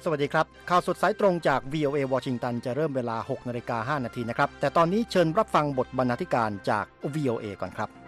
วัสดีครับข่าวสดสายตรงจาก VOA วอชิงตันจะเริ่มเวลา 6:05 น.นะครับแต่ตอนนี้เชิญรับฟังบทบรรณาธิการจาก VOA ก่อนครับ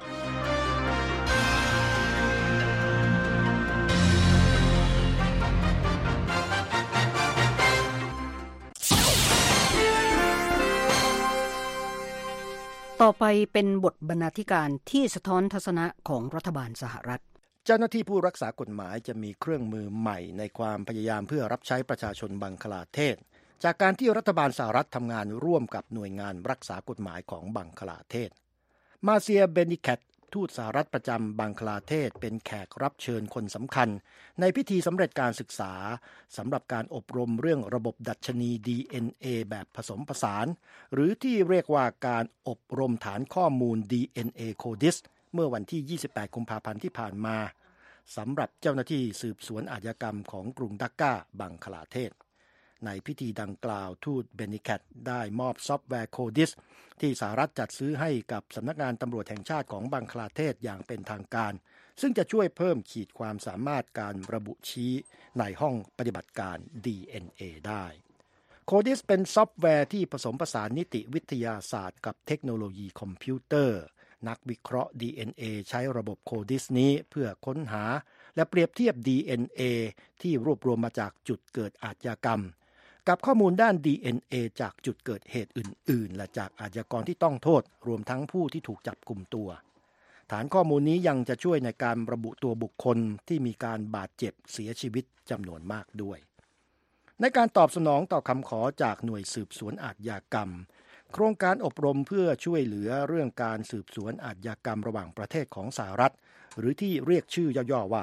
ต่อไปเป็นบทบรรณาธิการที่สะท้อนทัศนะของรัฐบาลสหรัฐเจ้าหน้าที่ผู้รักษากฎหมายจะมีเครื่องมือใหม่ในความพยายามเพื่อรับใช้ประชาชนบังคลาเทศจากการที่รัฐบาลสหรัฐทำงานร่วมกับหน่วยงานรักษากฎหมายของบังคลาเทศมาเซียเบนิแคตทูตสหรัฐประจำบังคลาเทศเป็นแขกรับเชิญคนสำคัญในพิธีสำเร็จการศึกษาสำหรับการอบรมเรื่องระบบดัชนี DNA แบบผสมผสานหรือที่เรียกว่าการอบรมฐานข้อมูล DNA CODIS เมื่อวันที่ 28 กุมภาพันธ์ที่ผ่านมาสำหรับเจ้าหน้าที่สืบสวนอาชญากรรมของกรุงดักกาบังคลาเทศในพิธีดังกล่าวทูตเบนิแคตได้มอบซอฟต์แวร์ CODIS ที่สหรัฐจัดซื้อให้กับสำนักงานตำรวจแห่งชาติของบังคลาเทศอย่างเป็นทางการซึ่งจะช่วยเพิ่มขีดความสามารถการระบุชี้ในห้องปฏิบัติการ DNA ได้ CODIS เป็นซอฟต์แวร์ที่ผสมผสานนิติวิทยาศาสตร์กับเทคโนโลยีคอมพิวเตอร์นักวิเคราะห์ DNA ใช้ระบบ CODIS นี้เพื่อค้นหาและเปรียบเทียบ DNA ที่รวบรวมมาจากจุดเกิดอาชญากรรมกับข้อมูลด้าน DNA จากจุดเกิดเหตุอื่นๆและจากอาชญากรที่ต้องโทษรวมทั้งผู้ที่ถูกจับกุมตัวฐานข้อมูลนี้ยังจะช่วยในการระบุตัวบุคคลที่มีการบาดเจ็บเสียชีวิตจำนวนมากด้วยในการตอบสนองต่อคำขอจากหน่วยสืบสวนอาชญากรรมโครงการอบรมเพื่อช่วยเหลือเรื่องการสืบสวนอาชญากรรมระหว่างประเทศของสหรัฐหรือที่เรียกชื่อย่อๆว่า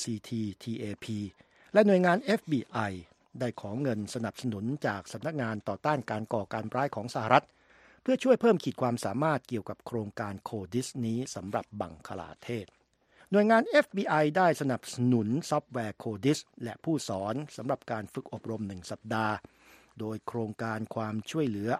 ICTTAP และหน่วยงาน FBI ได้ขอเงินสนับสนุนจากสำนักงานต่อต้านการก่อการร้ายของสหรัฐเพื่อช่วยเพิ่มขีดความสามารถเกี่ยวกับโครงการ CODIS นี้สำหรับบังคลาเทศหน่วยงาน FBI ได้สนับสนุนซอฟต์แวร์ CODIS และผู้สอนสำหรับการฝึกอบรม1 สัปดาห์โดยโครงการความช่วยเหลือ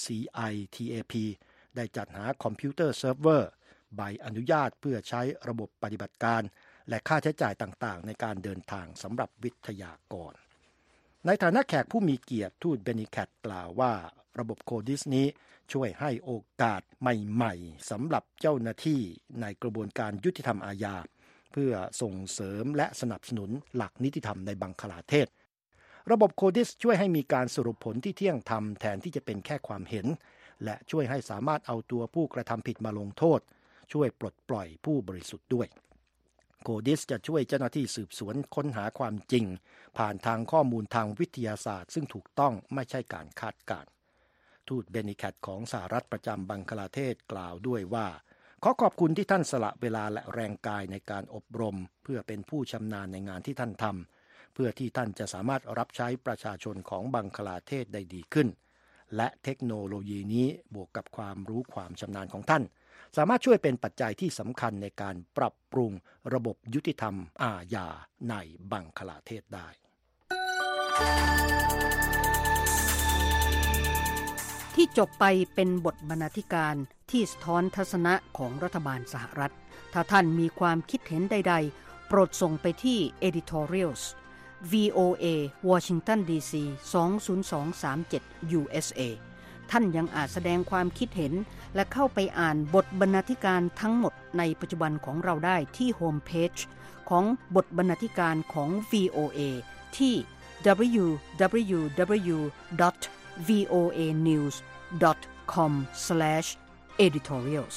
ICITAP ได้จัดหาคอมพิวเตอร์เซิร์ฟเวอร์ใบอนุญาตเพื่อใช้ระบบปฏิบัติการและค่าใช้จ่ายต่างๆในการเดินทางสำหรับวิทยากรในฐานะแขกผู้มีเกียรติทูตเบนิแคตกล่าวว่าระบบ CODIS นี้ช่วยให้โอกาสใหม่ๆสำหรับเจ้าหน้าที่ในกระบวนการยุติธรรมอาญาเพื่อส่งเสริมและสนับสนุนหลักนิติธรรมในบังคลาเทศระบบ CODIS ช่วยให้มีการสรุปผลที่เที่ยงธรรมแทนที่จะเป็นแค่ความเห็นและช่วยให้สามารถเอาตัวผู้กระทำผิดมาลงโทษช่วยปลดปล่อยผู้บริสุทธิ์ด้วย CODIS จะช่วยเจ้าหน้าที่สืบสวนค้นหาความจริงผ่านทางข้อมูลทางวิทยาศาสตร์ซึ่งถูกต้องไม่ใช่การคาดการณ์ทูตเบนิแคตของสหรัฐประจำบังคลาเทศกล่าวด้วยว่าขอขอบคุณที่ท่านสละเวลาและแรงกายในการอบรมเพื่อเป็นผู้ชำนาญในงานที่ท่านทำเพื่อที่ท่านจะสามารถรับใช้ประชาชนของบังคลาเทศได้ดีขึ้นและเทคโนโลยีนี้บวกกับความรู้ความชำนาญของท่านสามารถช่วยเป็นปัจจัยที่สำคัญในการปรับปรุงระบบยุติธรรมอาญาในบังคลาเทศได้ที่จบไปเป็นบทบรรณาธิการที่สะท้อนทัศนะของรัฐบาลสหรัฐถ้าท่านมีความคิดเห็นใดๆโปรดส่งไปที่ editorials VOA Washington DC 20237 USA ท่านยังอาจแสดงความคิดเห็นและเข้าไปอ่านบทบรรณาธิการทั้งหมดในปัจจุบันของเราได้ที่โฮมเพจของบทบรรณาธิการของ VOA ที่ www.voanews.com/editorials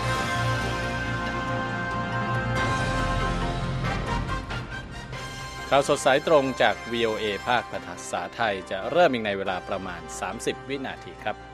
ข่าวสดสายตรงจาก VOA ภาคภาษาไทยจะเริ่มอีกในเวลาประมาณ30 วินาทีครับ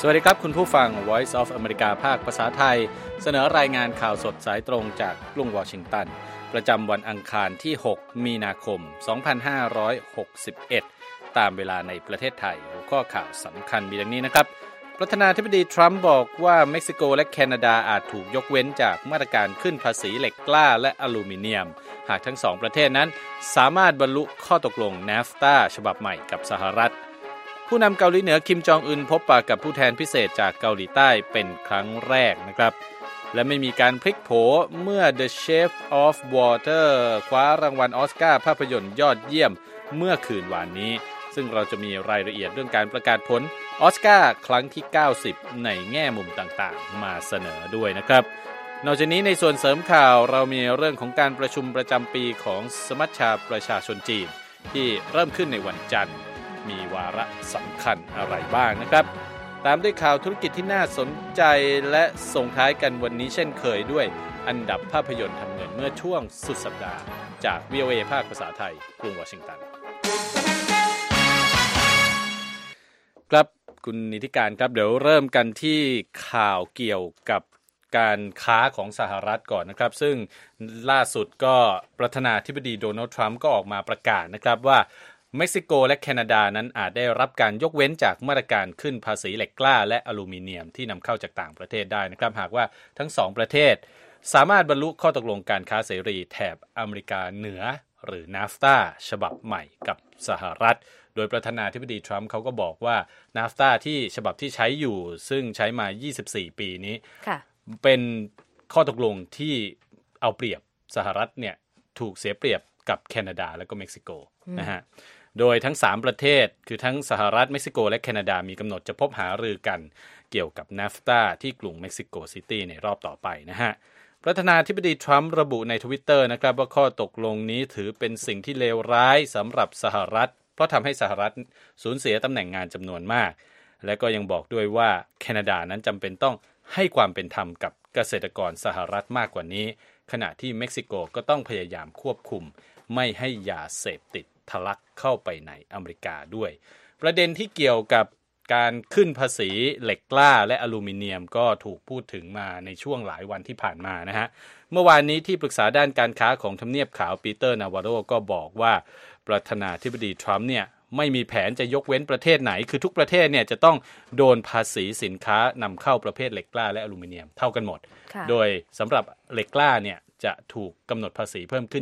วัสดีครับคุณผู้ฟัง Voice of America ภาคภาษาไทยเสนอรายงานข่าวสดสายตรงจากกรุงวอชิงตันประจำวันอังคารที่6มีนาคม2561ตามเวลาในประเทศไทยหัวข้อข่าวสำคัญมีดังนี้นะครับประธานาธิบดีทรัมป์บอกว่าเม็กซิโกและแคนาดาอาจถูกยกเว้นจากมาตรการขึ้นภาษีเหล็กกล้าและอลูมิเนียมหากทั้งสองประเทศนั้นสามารถบรรลุข้อตกลง NAFTA ฉบับใหม่กับสหรัฐผู้นำเกาหลีเหนือคิมจองอึนพบปะกับผู้แทนพิเศษจากเกาหลีใต้เป็นครั้งแรกนะครับและไม่มีการพลิกโผเมื่อ The Shape of Water คว้ารางวัลออสการ์ภาพยนตร์ยอดเยี่ยมเมื่อคืนวานนี้ซึ่งเราจะมีรายละเอียดเรื่องการประกาศผลออสการ์ครั้งที่90ในแง่มุมต่างๆมาเสนอด้วยนะครับนอกจากนี้ในส่วนเสริมข่าวเรามีเรื่องของการประชุมประจำปีของสมัชชาประชาชนจีนที่เริ่มขึ้นในวันจันทร์มีวาระสำคัญอะไรบ้างนะครับตามด้วยข่าวธุรกิจที่น่าสนใจและส่งท้ายกันวันนี้เช่นเคยด้วยอันดับภาพยนตร์ทำเงินเมื่อช่วงสุดสัปดาห์จาก VOA ภาคภาษาไทยกรุงวอชิงตันครับคุณนิติการครับเดี๋ยวเริ่มกันที่ข่าวเกี่ยวกับการค้าของสหรัฐก่อนนะครับซึ่งล่าสุดก็ประธานาธิบดีโดนัลด์ทรัมป์ก็ออกมาประกาศนะครับว่าเม็กซิโกและแคนาดานั้นอาจได้รับการยกเว้นจากมาตรการขึ้นภาษีเหล็กกล้าและอลูมิเนียมที่นำเข้าจากต่างประเทศได้นะครับหากว่าทั้งสองประเทศสามารถบรรลุข้อตกลงการค้าเสรีแถบอเมริกาเหนือหรือ NAFTA ฉบับใหม่กับสหรัฐโดยประธานาธิบดีทรัมป์เขาก็บอกว่า NAFTA ที่ฉบับที่ใช้อยู่ซึ่งใช้มา24ปีนี้เป็นข้อตกลงที่เอาเปรียบสหรัฐเนี่ยถูกเสียเปรียบกับแคนาดาและก็เม็กซิโกนะฮะโดยทั้ง3ประเทศคือทั้งสหรัฐเม็กซิโกและแคนาดามีกำหนดจะพบหารือกันเกี่ยวกับ NAFTA ที่กรุงเม็กซิโกซิตี้ในรอบต่อไปนะฮะประธานาธิบดีทรัมป์ระบุใน Twitter นะครับว่าข้อตกลงนี้ถือเป็นสิ่งที่เลวร้ายสำหรับสหรัฐเพราะทำให้สหรัฐสูญเสียตำแหน่งงานจำนวนมากและก็ยังบอกด้วยว่าแคนาดานั้นจำเป็นต้องให้ความเป็นธรรมกับเกษตรกรสหรัฐมากกว่านี้ขณะที่เม็กซิโกก็ต้องพยายามควบคุมไม่ให้ยาเสพติดทะลักเข้าไปในอเมริกาด้วยประเด็นที่เกี่ยวกับการขึ้นภาษีเหล็กกล้าและอลูมิเนียมก็ถูกพูดถึงมาในช่วงหลายวันที่ผ่านมานะฮะเมื่อวานนี้ที่ปรึกษาด้านการค้าของทำเนียบขาวปีเตอร์นาวาโรก็บอกว่าประธานาธิบดีทรัมป์เนี่ยไม่มีแผนจะยกเว้นประเทศไหนคือทุกประเทศเนี่ยจะต้องโดนภาษีสินค้านำเข้าประเภทเหล็กกล้าและอลูมิเนียมเท่ากันหมดโดยสำหรับเหล็กกล้าเนี่ยจะถูกกำหนดภาษีเพิ่มขึ้น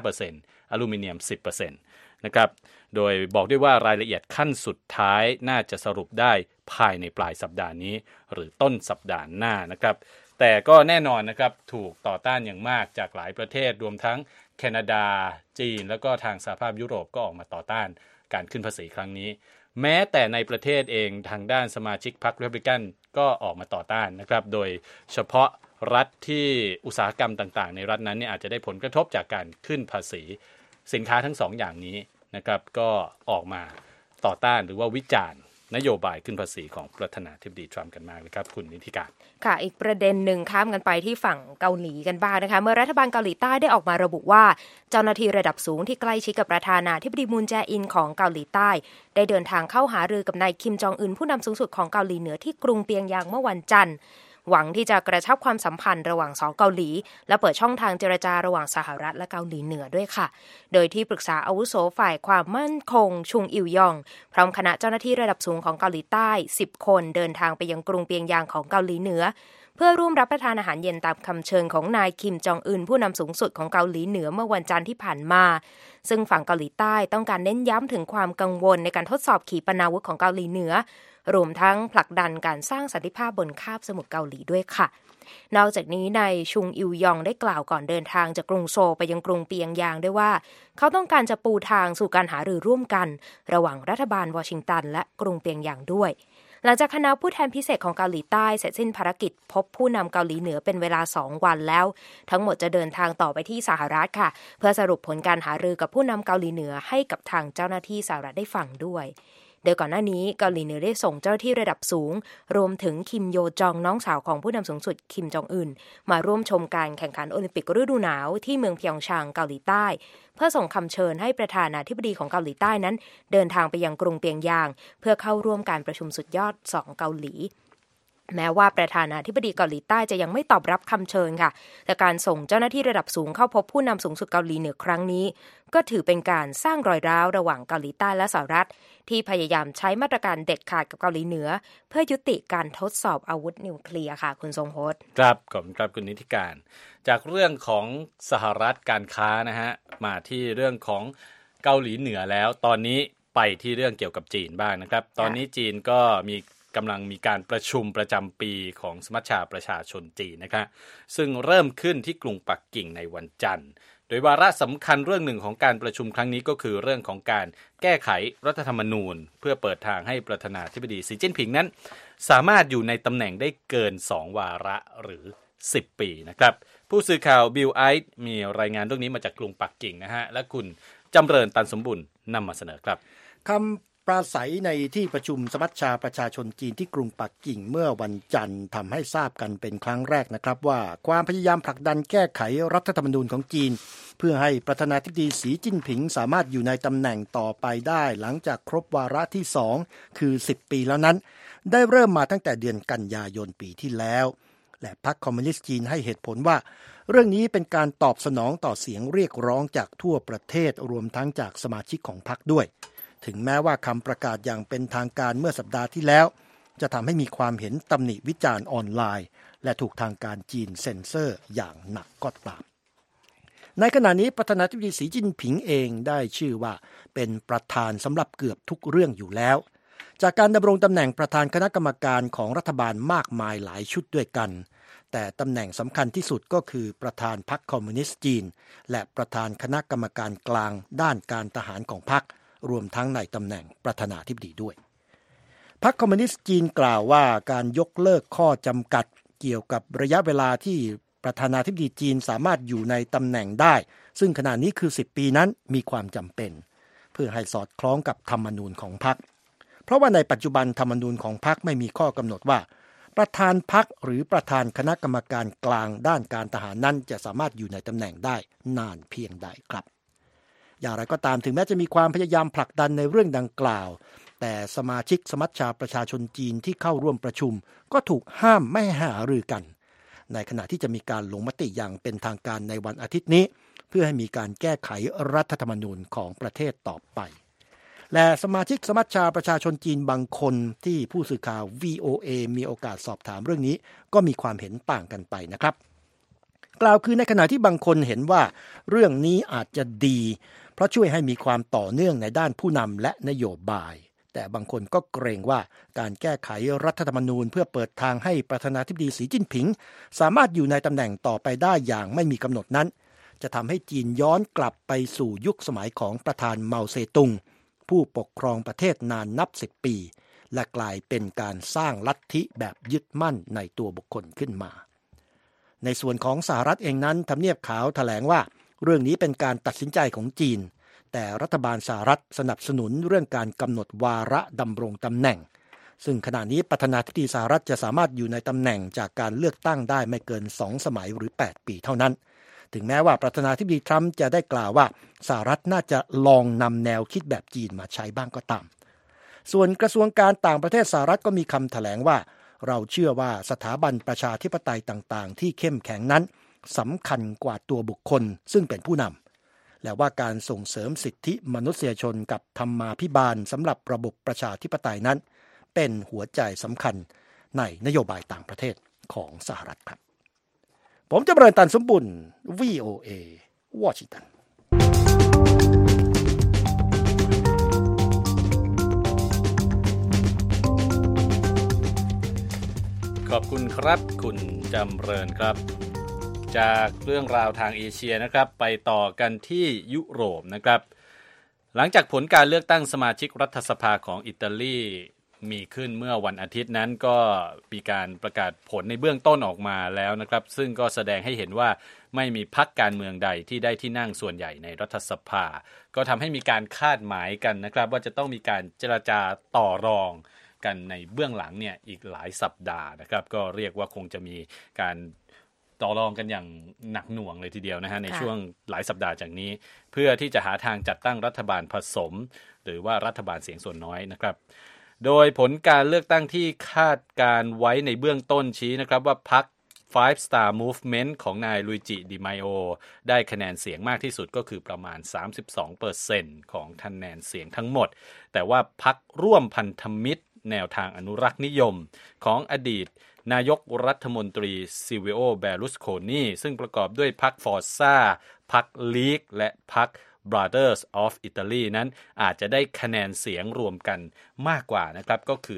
25% อลูมิเนียม 10% นะครับโดยบอกด้วยว่ารายละเอียดขั้นสุดท้ายน่าจะสรุปได้ภายในปลายสัปดาห์นี้หรือต้นสัปดาห์หน้านะครับแต่ก็แน่นอนนะครับถูกต่อต้านอย่างมากจากหลายประเทศรวมทั้งแคนาดาจีนแล้วก็ทางสหภาพยุโรปก็ออกมาต่อต้านการขึ้นภาษีครั้งนี้แม้แต่ในประเทศเองทางด้านสมาชิกพรรครีพับลิกันก็ออกมาต่อต้านนะครับโดยเฉพาะรัฐที่อุตสาหกรรมต่างๆในรัฐนั้นเนี่ยอาจจะได้ผลกระทบจากการขึ้นภาษีสินค้าทั้ง2 อย่างนี้นะครับก็ออกมาต่อต้านหรือว่าวิจารณ์นโยบายขึ้นภาษีของประธานาธิบดีทรัมป์กันมากเลยครับคุณนิติการค่ะอีกประเด็นหนึ่งข้ามกันไปที่ฝั่งเกาหลีกันบ้างนะคะเมื่อรัฐบาลเกาหลีใต้ได้ออกมาระบุว่าเจ้าหน้าที่ระดับสูงที่ใกล้ชิดกับประธานาธิบดีมูนแจอินของเกาหลีใต้ได้เดินทางเข้าหารือกับนายคิมจองอึนผู้นำสูงสุดของเกาหลีเหนือที่กรุงเปียงยางเมื่อวันจันทร์หวังที่จะกระชับความสัมพันธ์ระหว่าง2เกาหลีและเปิดช่องทางเจรจาระหว่างสหรัฐและเกาหลีเหนือด้วยค่ะโดยที่ปรึกษาอาวุโสฝ่ายความมั่นคงชุงอิวยองพร้อมคณะเจ้าหน้าที่ระดับสูงของเกาหลีใต้10 คนเดินทางไปยังกรุงเปียงยางของเกาหลีเหนือเพื่อร่วมรับประทานอาหารเย็นตามคำเชิญของนายคิมจองอึนผู้นำสูงสุดของเกาหลีเหนือเมื่อวันจันทร์ที่ผ่านมาซึ่งฝั่งเกาหลีใต้ต้องการเน้นย้ำถึงความกังวลในการทดสอบขีปนาวุธของเกาหลีเหนือรวมทั้งผลักดันการสร้างสันติภาพบนคาบสมุทรเกาหลีด้วยค่ะนอกจากนี้นายชุงอิวยองได้กล่าวก่อนเดินทางจากกรุงโซลไปยังกรุงเปียงยางด้วยว่าเขาต้องการจะปูทางสู่การหารือร่วมกันระหว่างรัฐบาลวอชิงตันและกรุงเปียงยางด้วยหลังจากคณะผู้แทนพิเศษของเกาหลีใต้เสร็จสิ้นภารกิจพบผู้นำเกาหลีเหนือเป็นเวลา2 วันแล้วทั้งหมดจะเดินทางต่อไปที่สหรัฐค่ะเพื่อสรุปผลการหารือกับผู้นำเกาหลีเหนือให้กับทางเจ้าหน้าที่สหรัฐได้ฟังด้วยโดยก่อนหน้านี้เกาหลีเหนือได้ส่งเจ้าหน้าที่ระดับสูงรวมถึงคิมโยจองน้องสาวของผู้นำสูงสุดคิมจองอึนมาร่วมชมการแข่งขันโอลิมปิกฤดูหนาวที่เมืองเพียงชางเกาหลีใต้เพื่อส่งคำเชิญให้ประธานาธิบดีของเกาหลีใต้นั้นเดินทางไปยังกรุงเปียงยางเพื่อเข้าร่วมการประชุมสุดยอด2เกาหลีแม้ว่าประธานาธิบดีเกาหลีใต้จะยังไม่ตอบรับคำเชิญค่ะแต่การส่งเจ้าหน้าที่ระดับสูงเข้าพบผู้นำสูงสุดเกาหลีเหนือครั้งนี้ก็ถือเป็นการสร้างรอยร้าวระหว่างเกาหลีใต้และสหรัฐที่พยายามใช้มาตรการเด็ดขาดกับเกาหลีเหนือเพื่อยุติการทดสอบอาวุธนิวเคลียร์ค่ะคุณทรงพจน์ครับขอบคุณครับคุณนิติการจากเรื่องของสหรัฐการค้านะฮะมาที่เรื่องของเกาหลีเหนือแล้วตอนนี้ไปที่เรื่องเกี่ยวกับจีนบ้างนะครับตอนนี้จีนก็กำลังมีการประชุมประจำปีของสมัชชาประชาชนจีนนะครับซึ่งเริ่มขึ้นที่กรุงปักกิ่งในวันจันทร์โดยวาระสำคัญเรื่องหนึ่งของการประชุมครั้งนี้ก็คือเรื่องของการแก้ไขรัฐธรรมนูญเพื่อเปิดทางให้ประธานาธิบดีสีจิ้นผิงนั้นสามารถอยู่ในตำแหน่งได้เกิน2วาระหรือ10ปีนะครับผู้สื่อข่าวบิลไอท์มีรายงานเรื่องนี้มาจากกรุงปักกิ่งนะฮะและคุณจำเริญตันสมบุญนำมาเสนอครับคำปราศัยในที่ประชุมสมัชชาประชาชนจีนที่กรุงปักกิ่งเมื่อวันจันทร์ทำให้ทราบกันเป็นครั้งแรกนะครับว่าความพยายามผลักดันแก้ไขรัฐธรรมนูญของจีนเพื่อให้ประธานาธิบดีสีจิ้นผิงสามารถอยู่ในตำแหน่งต่อไปได้หลังจากครบวาระที่2คือ10ปีแล้วนั้นได้เริ่มมาตั้งแต่เดือนกันยายนปีที่แล้วและพรรคคอมมิวนิสต์จีนให้เหตุผลว่าเรื่องนี้เป็นการตอบสนองต่อเสียงเรียกร้องจากทั่วประเทศรวมทั้งจากสมาชิกของพรรคด้วยถึงแม้ว่าคำประกาศอย่างเป็นทางการเมื่อสัปดาห์ที่แล้วจะทำให้มีความเห็นตำหนิวิจารณ์ออนไลน์และถูกทางการจีนเซ็นเซอร์อย่างหนักก็ตามในขณะนี้ประธานาธิบดีสีจิ้นผิงเองได้ชื่อว่าเป็นประธานสำหรับเกือบทุกเรื่องอยู่แล้วจากการดำรงตำแหน่งประธานคณะกรรมการของรัฐบาลมากมายหลายชุดด้วยกันแต่ตำแหน่งสำคัญที่สุดก็คือประธานพรรคคอมมิวนิสต์จีนและประธานคณะกรรมการกลางด้านการทหารของพรรครวมทั้งในตำแหน่งประธานาธิบดีด้วยพรรคคอมมิวนิสต์จีนกล่าวว่าการยกเลิกข้อจำกัดเกี่ยวกับระยะเวลาที่ประธานาธิบดีจีนสามารถอยู่ในตำแหน่งได้ซึ่งขณะนี้คือ10ปีนั้นมีความจำเป็นเพื่อให้สอดคล้องกับธรรมนูญของพรรคเพราะว่าในปัจจุบันธรรมนูญของพรรคไม่มีข้อกำหนดว่าประธานพรรคหรือประธานคณะกรรมการกลางด้านการทหารนั้นจะสามารถอยู่ในตำแหน่งได้นานเพียงใดครับอย่างไรก็ตามถึงแม้จะมีความพยายามผลักดันในเรื่องดังกล่าวแต่สมาชิกสมัชชาประชาชนจีนที่เข้าร่วมประชุมก็ถูกห้ามไม่ให้หารือกันในขณะที่จะมีการลงมติอย่างเป็นทางการในวันอาทิตย์นี้เพื่อให้มีการแก้ไขรัฐธรรมนูญของประเทศต่อไปและสมาชิกสมัชชาประชาชนจีนบางคนที่ผู้สื่อข่าว VOA มีโอกาสสอบถามเรื่องนี้ก็มีความเห็นต่างกันไปนะครับกล่าวคือในขณะที่บางคนเห็นว่าเรื่องนี้อาจจะดีเพราะช่วยให้มีความต่อเนื่องในด้านผู้นำและนโยบายแต่บางคนก็เกรงว่าการแก้ไขรัฐธรรมนูญเพื่อเปิดทางให้ประธานาธิบดีสีจิ้นผิงสามารถอยู่ในตำแหน่งต่อไปได้อย่างไม่มีกำหนดนั้นจะทำให้จีนย้อนกลับไปสู่ยุคสมัยของประธานเมาเซตุงผู้ปกครองประเทศนานนับ10ปีและกลายเป็นการสร้างลัทธิแบบยึดมั่นในตัวบุคคลขึ้นมาในส่วนของสหรัฐเองนั้นทำเนียบขาวแถลงว่าเรื่องนี้เป็นการตัดสินใจของจีนแต่รัฐบาลสหรัฐสนับสนุนเรื่องการกำหนดวาระดำรงตำแหน่งซึ่งขณะนี้ประธานาธิบดีสหรัฐจะสามารถอยู่ในตำแหน่งจากการเลือกตั้งได้ไม่เกิน2 สมัยหรือ8 ปีเท่านั้นถึงแม้ว่าประธานาธิบดีทรัมป์จะได้กล่าวว่าสหรัฐน่าจะลองนำแนวคิดแบบจีนมาใช้บ้างก็ตามส่วนกระทรวงการต่างประเทศสหรัฐก็มีคำแถลงว่าเราเชื่อว่าสถาบันประชาธิปไตยต่างๆที่เข้มแข็งนั้นสำคัญกว่าตัวบุคคลซึ่งเป็นผู้นำและว่าการส่งเสริมสิทธิมนุษยชนกับธรรมาภิบาลสำหรับระบบประชาธิปไตยนั้นเป็นหัวใจสำคัญในนโยบายต่างประเทศของสหรัฐครับผมจำเริญตันสมบุญ VOA วอชิงตันขอบคุณครับคุณจำเริญครับจากเรื่องราวทางเอเชียนะครับไปต่อกันที่ยุโรปนะครับหลังจากผลการเลือกตั้งสมาชิกรัฐสภาของอิตาลีมีขึ้นเมื่อวันอาทิตย์นั้นก็มีการประกาศผลในเบื้องต้นออกมาแล้วนะครับซึ่งก็แสดงให้เห็นว่าไม่มีพรรคการเมืองใดที่ได้ที่นั่งส่วนใหญ่ในรัฐสภาก็ทำให้มีการคาดหมายกันนะครับว่าจะต้องมีการเจรจาต่อรองกันในเบื้องหลังเนี่ยอีกหลายสัปดาห์นะครับก็เรียกว่าคงจะมีการต่อรองกันอย่างหนักหน่วงเลยทีเดียวนะฮะในช่วงหลายสัปดาห์จากนี้เพื่อที่จะหาทางจัดตั้งรัฐบาลผสมหรือว่ารัฐบาลเสียงส่วนน้อยนะครับโดยผลการเลือกตั้งที่คาดการไว้ในเบื้องต้นชี้นะครับว่าพรรคFive Star Movement ของนายลุยจิดิไมโอได้คะแนนเสียงมากที่สุดก็คือประมาณ 32% ของคะแนนเสียงทั้งหมดแต่ว่าพรรคร่วมพันธมิตรแนวทางอนุรักษ์นิยมของอดีตนายกรัฐมนตรีซิวิโอเบลุสโคนีซึ่งประกอบด้วยพรรคฟอร์ซ่าพรรคลีกและพรรค Brothers of Italy นั้นอาจจะได้คะแนนเสียงรวมกันมากกว่านะครับก็คือ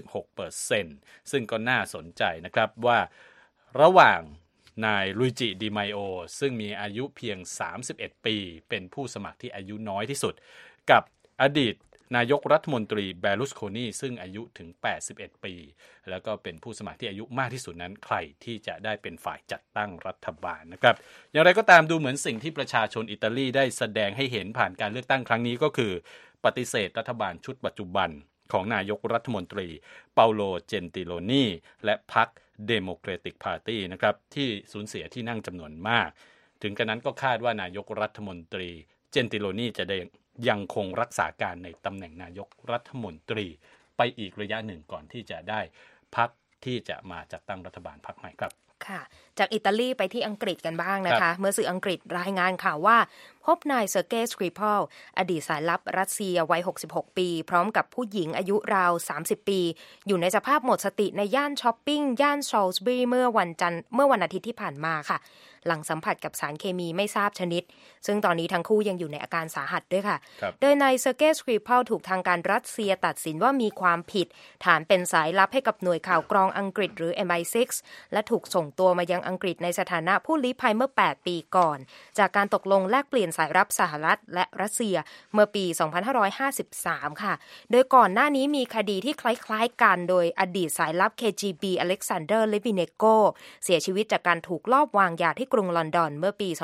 36% ซึ่งก็น่าสนใจนะครับว่าระหว่างนายลุยจิดิไมโอซึ่งมีอายุเพียง31ปีเป็นผู้สมัครที่อายุน้อยที่สุดกับอดีตนายกรัฐมนตรีเบลุสโคนีซึ่งอายุถึง81ปีแล้วก็เป็นผู้สมัครที่อายุมากที่สุดนั้นใครที่จะได้เป็นฝ่ายจัดตั้งรัฐบาลนะครับอย่างไรก็ตามดูเหมือนสิ่งที่ประชาชนอิตาลีได้แสดงให้เห็นผ่านการเลือกตั้งครั้งนี้ก็คือปฏิเสธรัฐบาลชุดปัจจุบันของนายกรัฐมนตรีเปาโลเจนติโลนีและพรรคเดโมแครติกพาร์ตี้นะครับที่สูญเสียที่นั่งจำนวนมากถึงกระนั้นก็คาดว่านายกรัฐมนตรีเจนติโลนีจะได้ยังคงรักษาการในตำแหน่งนายกรัฐมนตรีไปอีกระยะหนึ่งก่อนที่จะได้พรรคที่จะมาจัดตั้งรัฐบาลพรรคใหม่ครับค่ะจากอิตาลีไปที่อังกฤษกันบ้างนะคะเมื่อสื่ออังกฤษรายงานข่าวว่าพบนายเซอร์เกย์ สคริพอลอดีตสายลับรัสเซียวัย66ปีพร้อมกับผู้หญิงอายุราว30ปีอยู่ในสภาพหมดสติในย่านช้อปปิ้งย่านชอลส์บรีเมื่อวันอาทิตย์ที่ผ่านมาค่ะหลังสัมผัสกับสารเคมีไม่ทราบชนิดซึ่งตอนนี้ทั้งคู่ยังอยู่ในอาการสาหัสด้วยค่ะโดยนายเซอร์เกย์ สคริพอลถูกทางการรัสเซียตัดสินว่ามีความผิดฐานเป็นสายลับให้กับหน่วยข่าวกรองอังกฤษหรือ MI6 และถูกส่งตัวมายังอังกฤษในสถานะผู้ลี้ภัยเมื่อ8ปีก่อนจากการตกลงแลกเปลี่ยนสายลับสหรัฐและรัสเซียเมื่อปี2553ค่ะโดยก่อนหน้านี้มีคดีที่คล้ายๆกันโดยอดีตสายลับ KGB อเล็กซานเดอร์เลวิเนโกเสียชีวิตจากการถูกลอบวางยาที่กรุงลอนดอนเมื่อปี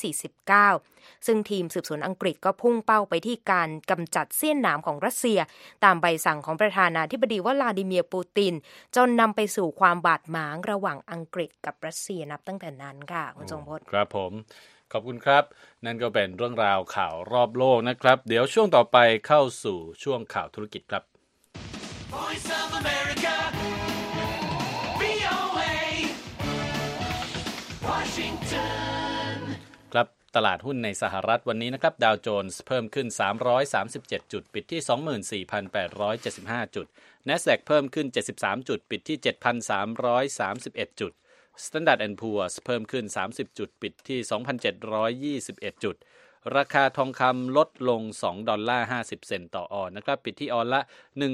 2549ซึ่งทีมสืบสวนอังกฤษก็พุ่งเป้าไปที่การกำจัดเสี้ยนหนามของรัสเซียตามใบสั่งของประธานาธิบดีวลาดิเมียร์ปูตินจนนำไปสู่ความบาดหมางระหว่างอังกฤษกับรัสเซียนับตั้งแต่นั้นค่ะคุณทรงพจน์ครับผมขอบคุณครับนั่นก็เป็นเรื่องราวข่าวรอบโลกนะครับเดี๋ยวช่วงต่อไปเข้าสู่ช่วงข่าวธุรกิจครับ Voice of America VOA Washington ครับตลาดหุ้นในสหรัฐวันนี้นะครับดาวโจนส์เพิ่มขึ้น337จุดปิดที่ 24,875 จุด NASDAQ เพิ่มขึ้น73จุดปิดที่ 7,331 จุดStandard & Poor's เพิ่มขึ้น30จุดปิดที่ 2,721 จุดราคาทองคำลดลง$2.50 เซนต์ต่อออนซ์นะครับปิดที่ออนละ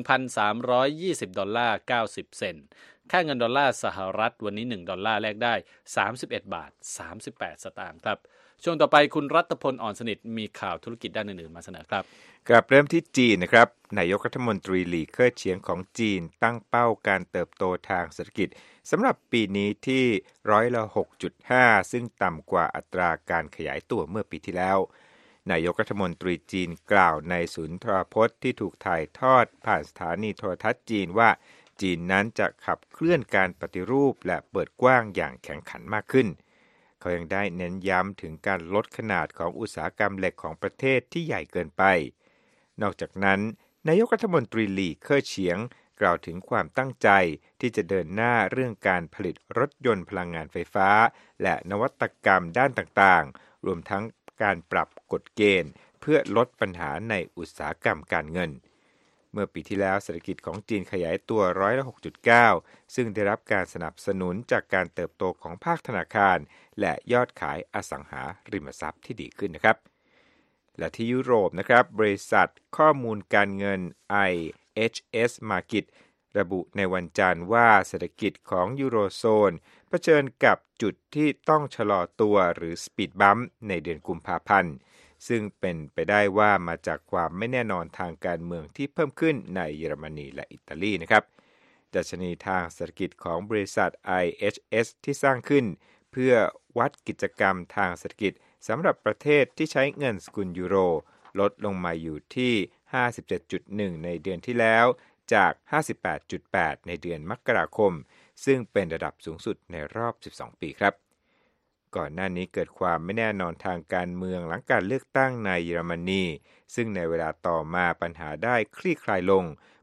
$1,320.90 เซนต์ค่าเงินดอลลาร์สหรัฐวันนี้$1แลกได้31.38 สตางค์ครับช่วงต่อไปคุณรัตพลอ่อนสนิทมีข่าวธุรกิจด้านอื่นๆมาเสนอครับกับเริ่มที่จีนนะครับนายกรัฐมนตรีหลี่เค่อเฉียงของจีนตั้งเป้าการเติบโตทางเศรษฐกิจสำหรับปีนี้ที่6.5% ซึ่งต่ำกว่าอัตราการขยายตัวเมื่อปีที่แล้วนายกรัฐมนตรีจีนกล่าวในศูนย์โทรพจน์ที่ถูกถ่ายทอดผ่านสถานีโทรทัศน์จีนว่าจีนนั้นจะขับเคลื่อนการปฏิรูปและเปิดกว้างอย่างแข่งขันมากขึ้นเขายังได้เน้นย้ำถึงการลดขนาดของอุตสาหกรรมเหล็กของประเทศที่ใหญ่เกินไปนอกจากนั้นนายกรัฐมนตรีหลี่เค่อเฉียงกล่าวถึงความตั้งใจที่จะเดินหน้าเรื่องการผลิตรถยนต์พลังงานไฟฟ้าและนวัตกรรมด้านต่างๆรวมทั้งการปรับกฎเกณฑ์เพื่อลดปัญหาในอุตสาหกรรมการเงินเมื่อปีที่แล้วเศรษฐกิจของจีนขยายตัว6.9% ซึ่งได้รับการสนับสนุนจากการเติบโตของภาคธนาคารและยอดขายอสังหาริมทรัพย์ที่ดีขึ้นนะครับและที่ยุโรปนะครับบริษัทข้อมูลการเงิน IHS Markit ระบุในวันจันทร์ว่าเศรษฐกิจของยูโรโซนเผชิญกับจุดที่ต้องชะลอตัวหรือสปีดบัมป์ในเดือนกุมภาพันธ์ซึ่งเป็นไปได้ว่ามาจากความไม่แน่นอนทางการเมืองที่เพิ่มขึ้นในเยอรมนีและอิตาลีนะครับดัชนีทางเศรษฐกิจของบริษัท IHS ที่สร้างขึ้นเพื่อวัดกิจกรรมทางเศรษฐกิจสำหรับประเทศที่ใช้เงินสกุลยูโรลดลงมาอยู่ที่ 57.1 ในเดือนที่แล้วจาก 58.8 ในเดือนมกราคมซึ่งเป็นระดับสูงสุดในรอบ12ปีครับก่อนหน้านี้เกิดความไม่แน่นอนทางการเมืองหลังการเลือกตั้งในเยอรมนีซึ่งในเวลาต่อมาปัญหาได้คลี่คลายลง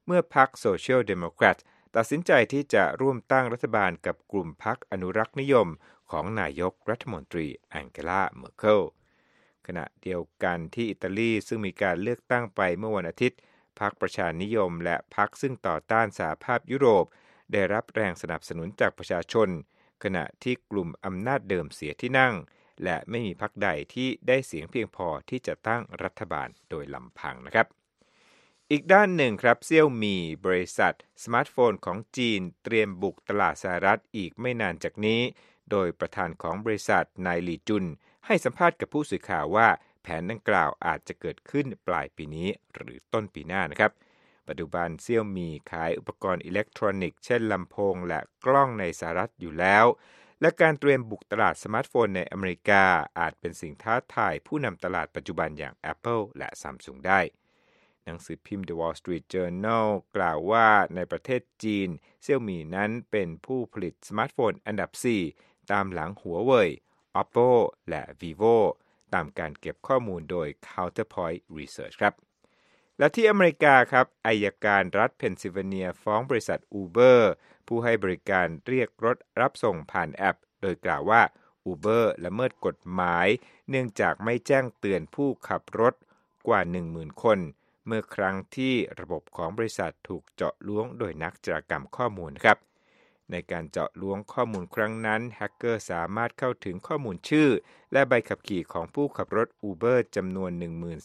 เมื่อพรรคโซเชียลเดโมแครตตัดสินใจที่จะร่วมตั้งรัฐบาลกับกลุ่มพรรคอนุรักษ์นิยมของนายกรัฐมนตรีแองเกลา เมอร์เคิลขณะเดียวกันที่อิตาลีซึ่งมีการเลือกตั้งไปเมื่อวันอาทิตย์พรรคประชานิยมและพรรคซึ่งต่อต้านสหภาพยุโรปได้รับแรงสนับสนุนจากประชาชนขณะที่กลุ่มอำนาจเดิมเสียที่นั่งและไม่มีพรรคใดที่ได้เสียงเพียงพอที่จะตั้งรัฐบาลโดยลำพังนะครับอีกด้านหนึ่งครับเซี่ยวมีบริษัทสมาร์ทโฟนของจีนเตรียมบุกตลาดสหรัฐอีกไม่นานจากนี้โดยประธานของบริษัทนายหลี่จุนให้สัมภาษณ์กับผู้สื่อข่าวว่าแผนดังกล่าวอาจจะเกิดขึ้นปลายปีนี้หรือต้นปีหน้านะครับปัจจุบันเซี่ยวมีขายอุปกรณ์อิเล็กทรอนิกส์เช่นลำโพงและกล้องในสหรัฐอยู่แล้วและการเตรียมบุกตลาดสมาร์ทโฟนในอเมริกาอาจเป็นสิ่งท้าทายผู้นำตลาดปัจจุบันอย่าง Apple และ Samsung ได้หนังสือพิมพ์ The Wall Street Journal กล่าวว่าในประเทศจีนเซี่ยวมีนั้นเป็นผู้ผลิตสมาร์ทโฟนอันดับ 4 ตามหลังหัวเว่ย Oppo และ Vivo ตามการเก็บข้อมูลโดย Counterpoint Research ครับและที่อเมริกาครับอัยการรัฐเพนซิลเวเนียฟ้องบริษัท Uber ผู้ให้บริการเรียกรถรับส่งผ่านแอปโดยกล่าวว่า Uber ละเมิดกฎหมายเนื่องจากไม่แจ้งเตือนผู้ขับรถกว่า 10,000 คนเมื่อครั้งที่ระบบของบริษัทถูกเจาะล้วงโดยนักโจรกรรมข้อมูลครับในการเจาะล้วงข้อมูลครั้งนั้นแฮกเกอร์สามารถเข้าถึงข้อมูลชื่อและใบขับขี่ของผู้ขับรถ Uber จำนวน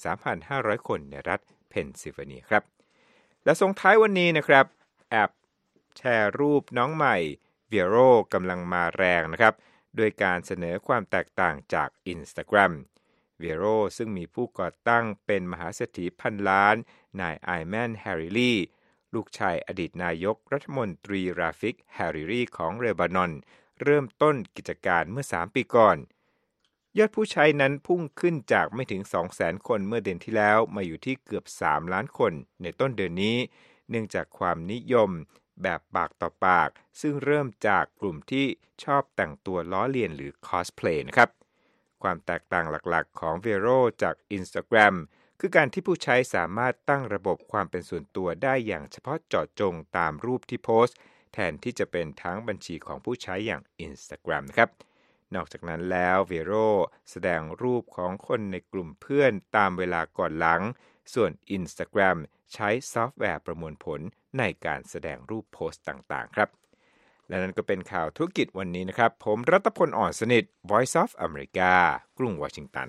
13,500 คนในรัฐเพนซิลเวเนียครับและส่งท้ายวันนี้นะครับแอปแชร์รูปน้องใหม่ Vero กำลังมาแรงนะครับโดยการเสนอความแตกต่างจาก Instagram Vero ซึ่งมีผู้ก่อตั้งเป็นมหาเศรษฐีพันล้านนายไอแมน แฮริลีลูกชายอดีตนายกรัฐมนตรีราฟิก แฮริลีของเลบานอนเริ่มต้นกิจการเมื่อ3 ปีก่อนยอดผู้ใช้นั้นพุ่งขึ้นจากไม่ถึง 200,000 คนเมื่อเดือนที่แล้วมาอยู่ที่เกือบ3 ล้านคนในต้นเดือนนี้เนื่องจากความนิยมแบบปากต่อปากซึ่งเริ่มจากกลุ่มที่ชอบแต่งตัวล้อเลียนหรือคอสเพลย์นะครับความแตกต่างหลักๆของ Vero จาก Instagram คือการที่ผู้ใช้สามารถตั้งระบบความเป็นส่วนตัวได้อย่างเฉพาะเจาะจงตามรูปที่โพสต์แทนที่จะเป็นทั้งบัญชีของผู้ใช้อย่าง Instagram นะครับนอกจากนั้นแล้ว Vero แสดงรูปของคนในกลุ่มเพื่อนตามเวลาก่อนหลังส่วน Instagram ใช้ซอฟต์แวร์ประมวลผลในการแสดงรูปโพสต์ต่างๆครับและนั่นก็เป็นข่าวธุรกิจวันนี้นะครับผมรัตพล อ่อนสนิท Voice of America กรุงวอชิงตัน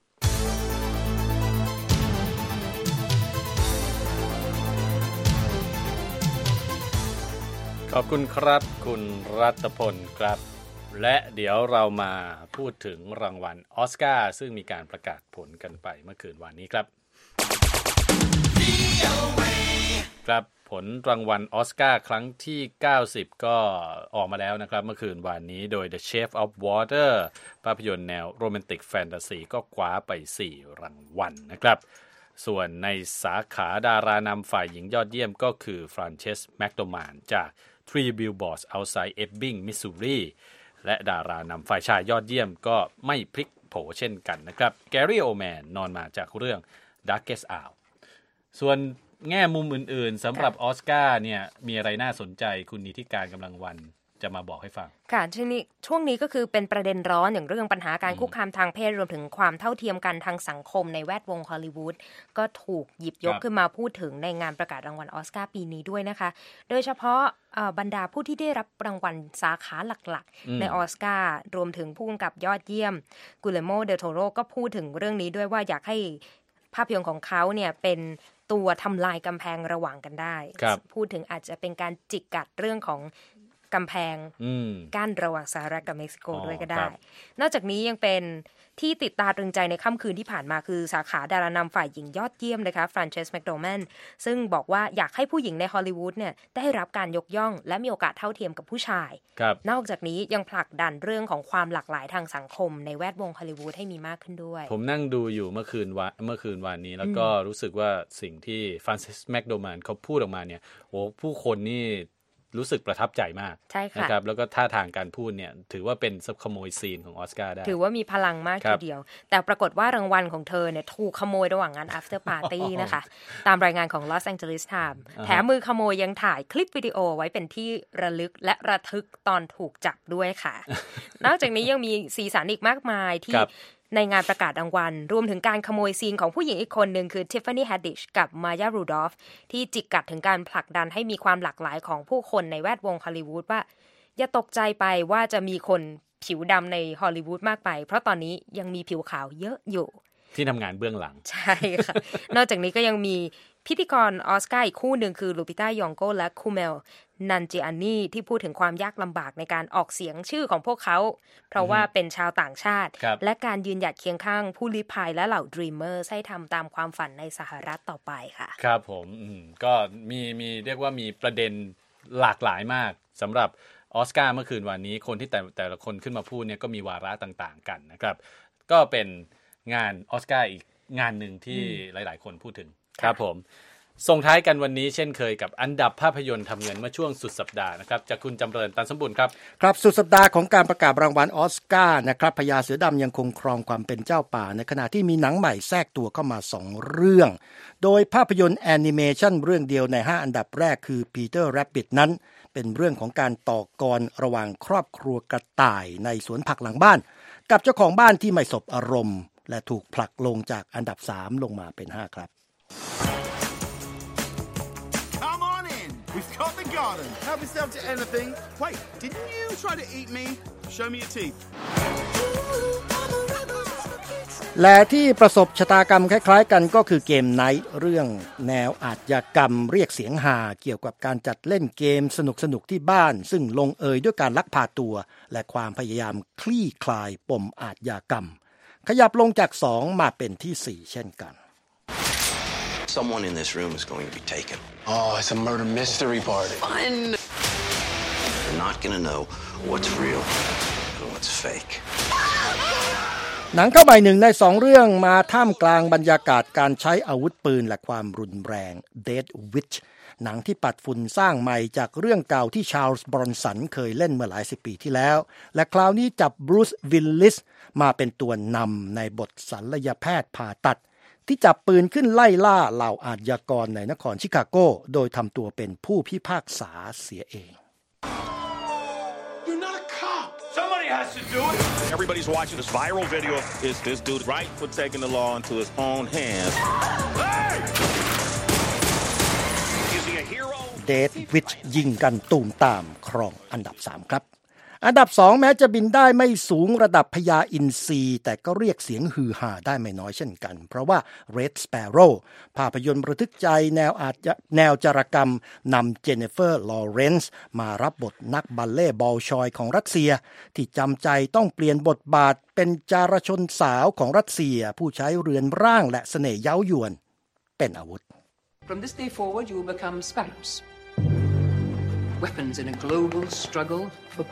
ขอบคุณครับคุณรัตพลครับและเดี๋ยวเรามาพูดถึงรางวัลออสการ์ซึ่งมีการประกาศผลกันไปเมื่อคืนวานนี้ครับครับผลรางวัลออสการ์ครั้งที่90ก็ออกมาแล้วนะครับเมื่อคืนวานนี้โดย The Shape of Water ภาพยนตร์แนวโรแมนติกแฟนตาซีก็คว้าไป4 รางวัลนะครับส่วนในสาขาดารานำฝ่ายหญิงยอดเยี่ยมก็คือฟรานเชส แมคโดมานจาก Three Billboards Outside Ebbing Missouri และดารานำฝ่ายชายยอดเยี่ยมก็ไม่พลิกโผเช่นกันนะครับแกรี่ โอแมนนอนมาจากเรื่อง Darkest Hour ส่วนแง่มุมอื่นๆสำหรับออสการ์เนี่ยมีอะไรน่าสนใจคุณนิติการกำลังวันจะมาบอกให้ฟังค่ะช่วงนี้ก็คือเป็นประเด็นร้อนอย่างเรื่องปัญหาการคุกคามทางเพศรวมถึงความเท่าเทียมกันทางสังคมในแวดวงฮอลลีวูดก็ถูกหยิบยกขึ้นมาพูดถึงในงานประกาศรางวัลออสการ์ปีนี้ด้วยนะคะโดยเฉพาะบรรดาผู้ที่ได้รับรางวัลสาขาหลักๆในออสการ์รวมถึงผู้กำกับยอดเยี่ยมกุเลโม เดลโทโรก็พูดถึงเรื่องนี้ด้วยว่าอยากให้ภาพยนตร์ของเขาเนี่ยเป็นตัวทำลายกำแพงระหว่างกันได้พูดถึงอาจจะเป็นการจิกกัดเรื่องของกำแพงกั้นระหว่างสหรัฐกับเม็กซิโกด้วยก็ได้นอกจากนี้ยังเป็นที่ติดตาตรึงใจในค่ำคืนที่ผ่านมาคือสาขาดารานำฝ่ายหญิงยอดเยี่ยมนะคะฟรานเชส แมคโดแมนซึ่งบอกว่าอยากให้ผู้หญิงในฮอลลีวูดเนี่ยได้รับการยกย่องและมีโอกาสเท่าเทียมกับผู้ชายนอกจากนี้ยังผลักดันเรื่องของความหลากหลายทางสังคมในแวดวงฮอลลีวูดให้มีมากขึ้นด้วยผมนั่งดูอยู่เมื่อคืนวานนี้แล้วก็รู้สึกว่าสิ่งที่ฟรานเชส แมคโดแมนเขาพูดออกมาเนี่ยโอ้ผู้คนนี่รู้สึกประทับใจมากใช่ค่ะนะครับแล้วก็ท่าทางการพูดเนี่ยถือว่าเป็นขโมยซีนของออสการ์ได้ถือว่ามีพลังมากทีเดียวแต่ปรากฏว่ารางวัลของเธอเนี่ยถูกขโมยระหว่างงาน after party นะคะตามรายงานของ Los Angeles Times แถมมือขโมยยังถ่ายคลิปวิดีโอไว้เป็นที่ระลึกและระทึกตอนถูกจับด้วยค่ะ นอกจากนี้ยังมีสีสันอีกมากมายที่ในงานประกาศรางวัลรวมถึงการขโมยซีนของผู้หญิงอีกคนหนึ่งคือ Tiffany Haddish กับ Maya Rudolph ที่จิกกัดถึงการผลักดันให้มีความหลากหลายของผู้คนในแวดวงฮอลลีวูดว่าอย่าตกใจไปว่าจะมีคนผิวดำในฮอลลีวูดมากไปเพราะตอนนี้ยังมีผิวขาวเยอะอยู่ที่ทำงานเบื้องหลังใช่ค่ะ นอกจากนี้ก็ยังมีพิธีกรออสการ์อีกคู่หนึ่งคือลูปิต้ายองโกและคูเมลนันจิอานีที่พูดถึงความยากลำบากในการออกเสียงชื่อของพวกเขาเพราะว่าเป็นชาวต่างชาติและการยืนหยัดเคียงข้างผู้ลี้ภัยและเหล่าดรีมเมอร์ให้ทำตามความฝันในสหรัฐต่อไปค่ะครับผมก็มีเรียกว่ามีประเด็นหลากหลายมากสำหรับออสการ์เมื่อคืนวันนี้คนที่แต่ละคนขึ้นมาพูดเนี่ยก็มีวาระต่างๆกันนะครับก็เป็นงานออสการ์อีกงานหนึ่งที่หลายๆคนพูดถึงครับผมส่งท้ายกันวันนี้เช่นเคยกับอันดับภาพยนตร์ทำเงินเมื่อช่วงสุดสัปดาห์นะครับจากคุณจำเริญตันสมบูรณ์ครับครับสุดสัปดาห์ของการประกาศรางวัลออสการ์นะครับพญาเสือดำยังคงครองความเป็นเจ้าป่าในขณะที่มีหนังใหม่แทรกตัวเข้ามา2เรื่องโดยภาพยนตร์แอนิเมชันเรื่องเดียวใน5อันดับแรกคือ Peter Rabbit นั้นเป็นเรื่องของการต่อกรระหว่างครอบครัวกระต่ายในสวนผักหลังบ้านกับเจ้าของบ้านที่ไม่สบอารมณ์และถูกผลักลงจากอันดับ3ลงมาเป็น5ครับ We've got the garden. Help yourself to anything. Wait, didn't you try to eat me? Show me your teeth. และที่ประสบชะตากรรมคล้ายๆกันก็คือเกมไนท์เรื่องแนวอาชญากรรมเรียกเสียงฮาเกี่ยวกับการจัดเล่นเกมสนุกๆที่บ้านซึ่งลงเอยด้วยการลักพาตัวและความพยายามคลี่คลายปมอาชญากรรมขยับลงจาก2มาเป็นที่4เช่นกัน Someone in this room is going to be taken. Oh, it's a murder mystery party. Fun. They're not going to know what's real and what's fake. หนังเข้าใหม่1ใน2เรื่องมาท่ามกลางบรรยากาศการใช้อาวุธปืนและความรุนแรง Dead Witch หนังที่ปัดฝุ่นสร้างใหม่จากเรื่องเก่าที่ชาร์ลส์ บรอนสันเคยเล่นเมื่อหลายสิบปีที่แล้วและคราวนี้จับบรูซ วิลลิสมาเป็นตัวนำในบทศัลยแพทย์ผ่าตัดที่จับปืนขึ้นไล่ล่าเหล่าอาชญากรในนครชิคาโกโดยทำตัวเป็นผู้พิพากษาเสียเอง You're not a cop. Somebody has to do it. Everybody's watching this viral video of this dude right for taking the law into his own hands. Hey! Is he a hero? Dead Witch ยิงกันตูมตามครองอันดับ3ครับอันดับ2แม้จะบินได้ไม่สูงระดับพญาอินทรีแต่ก็เรียกเสียงฮือฮาได้ไม่น้อยเช่นกันเพราะว่า Red Sparrow ภาพยนตร์ระทึกใจแนวจารกรรมนำเจนนิเฟอร์ ลอเรนซ์มารับบทนักบัลเล่บอลชอยของรัสเซียที่จำใจต้องเปลี่ยนบทบาทเป็นจารชนสาวของรัสเซียผู้ใช้เรือนร่างและเสน่ห์เย้ายวนเป็นอาวุธ From this day forward you will become sparrows weapons in a global struggle for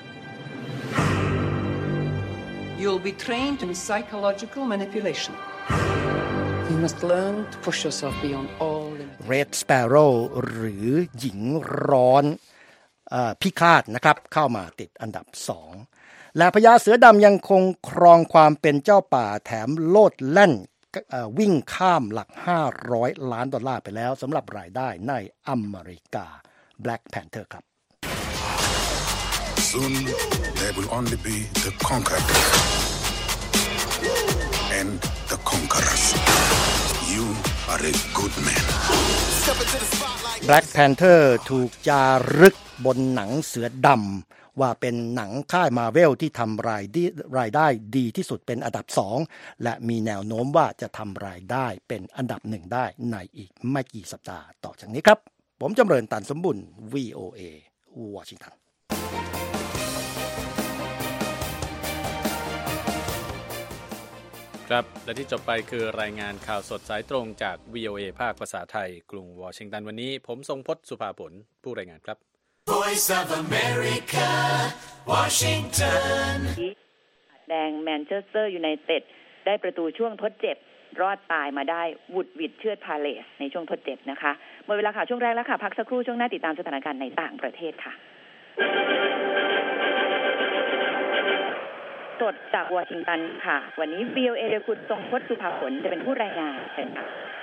power.You'll be trained in psychological manipulation. You must learn to push yourself beyond all limits. Red Sparrow หรือหญิงร้อนพิฆาตนะครับเข้ามาติดอันดับ2และพญาเสือดำยังคงครองความเป็นเจ้าป่าแถมโลดแล่นวิ่งข้ามหลัก$500 ล้านไปแล้วสำหรับรายได้ในอเมริกา Black Panther ครับ Soon there will only be the conquered and the conquerors. You are a good man. Black Panther ถูกจารึกบนหนังเสือดำว่าเป็นหนังค่ายมาร์เวลที่ทำรายได้ดีที่สุดเป็นอันดับ2และมีแนวโน้มว่าจะทำรายได้เป็นอันดับ1ได้ในอีกไม่กี่สัปดาห์ต่อจากนี้ครับผมจำเริญตันสมบุญ VOA วอชิงตันครับและที่จบไปคือรายงานข่าวสดสายตรงจาก VOA ภาคภาษาไทยกรุงวอชิงตันวันนี้ผมทรงพจน์สุภาผลผู้รายงานครับ Voice of America Washington แดงแมนเชสเตอร์ยูไนเต็ดได้ประตูช่วงทดเจ็บรอดตายมาได้วุดวิดเชือดพาเลสในช่วงทดเจ็บนะคะหมดเวลาค่ะช่วงแรกแล้วค่ะพักสักครู่ช่วงหน้าติดตามสถานการณ์ในต่างประเทศค่ะสดจากวอชิงตันค่ะวันนี้ VOA โดยคุณทรงพจน์สุภาผลจะเป็นผู้รายงานเชิญค่ะ